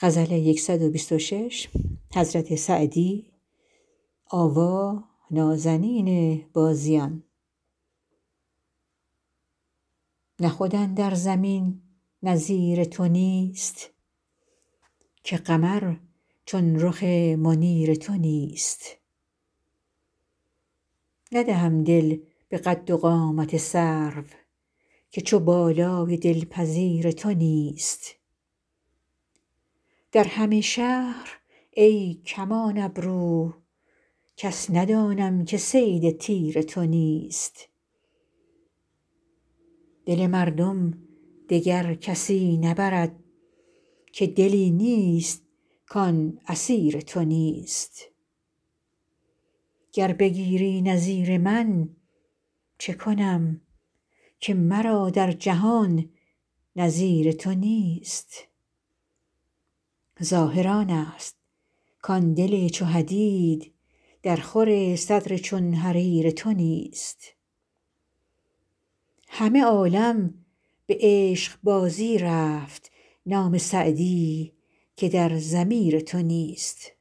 حضرت سعدی. آوا نازنین بازیان. نه خود اندر زمین نظیر تو نیست، که قمر چون رخ منیر تو نیست. ندهم دل به قد و قامت سرو، که چو بالای دلپذیر تو نیست. در همه شهر ای کمان ابرو، کس ندانم که صید تیر تو نیست. دل مردم دگر کسی نبرد، که دلی نیست کان اسیر تو نیست. گر بگیری نظیر من چه کنم، که مرا در جهان نظیر تو نیست. ظاهر آنست کان دل چو حدید، در خور صدر چون حریر تو نیست. همه عالم به عشقبازی رفت، نام سعدی که در ضمیر تو نیست.